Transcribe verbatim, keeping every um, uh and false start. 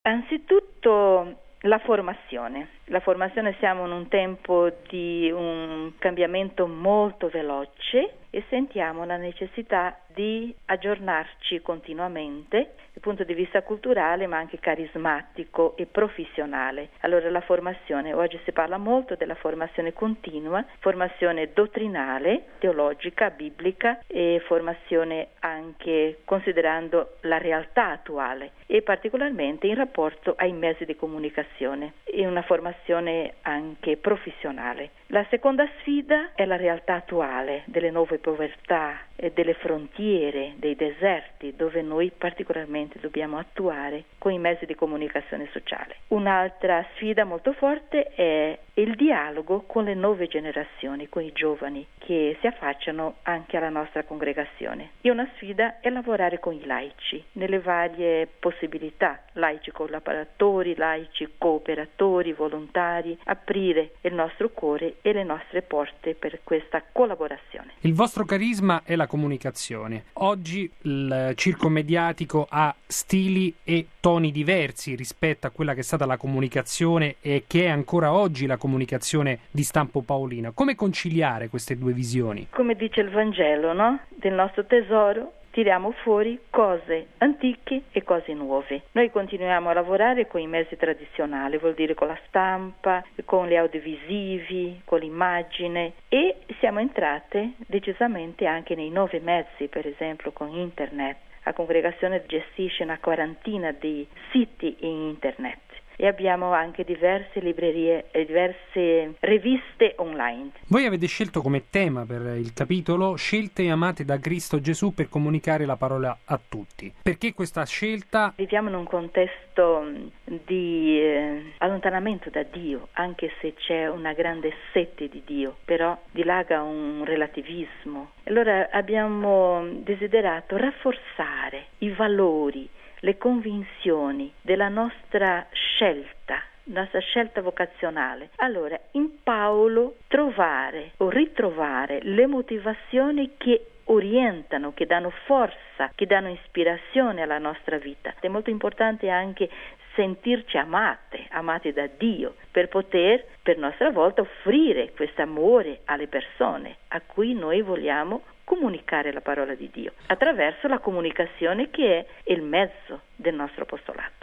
Anzitutto la formazione. La formazione, siamo in un tempo di un cambiamento molto veloce e sentiamo la necessità di aggiornarci continuamente dal punto di vista culturale, ma anche carismatico e professionale. Allora la formazione, oggi si parla molto della formazione continua, formazione dottrinale, teologica, biblica e formazione anche considerando la realtà attuale e particolarmente in rapporto ai mezzi di comunicazione e una formazione anche professionale. La seconda sfida è la realtà attuale delle nuove povertà e delle frontiere, dei deserti, dove noi particolarmente dobbiamo attuare con i mezzi di comunicazione sociale. Un'altra sfida molto forte è il dialogo con le nuove generazioni, con i giovani che si affacciano anche alla nostra congregazione. E una sfida è lavorare con i laici nelle varie possibilità, laici collaboratori, laici cooperatori, volontari, aprire il nostro cuore e le nostre porte per questa collaborazione. Il vostro carisma è la comunicazione. Oggi il circo mediatico ha stili e toni diversi rispetto a quella che è stata la comunicazione e che è ancora oggi la comunicazione di stampo paolino. Come conciliare queste due visioni? Come dice il Vangelo, no? Del nostro tesoro tiriamo fuori cose antiche e cose nuove. Noi continuiamo a lavorare con i mezzi tradizionali, vuol dire con la stampa, con gli audiovisivi, con l'immagine e siamo entrate decisamente anche nei nuovi mezzi, per esempio con internet. La congregazione gestisce una quarantina di siti in internet e abbiamo anche diverse librerie e diverse riviste online. Voi avete scelto come tema per il capitolo scelte amate da Cristo Gesù per comunicare la parola a tutti. Perché questa scelta? Viviamo in un contesto di eh, allontanamento da Dio, anche se c'è una grande sete di Dio, però dilaga un relativismo. Allora abbiamo desiderato rafforzare i valori, le convinzioni della nostra scelta, nostra scelta vocazionale. Allora, in Paolo trovare o ritrovare le motivazioni che orientano, che danno forza, che danno ispirazione alla nostra vita. È molto importante anche sentirci amate, amate da Dio, per poter, per nostra volta, offrire questo amore alle persone a cui noi vogliamo comunicare la parola di Dio, attraverso la comunicazione che è il mezzo del nostro apostolato.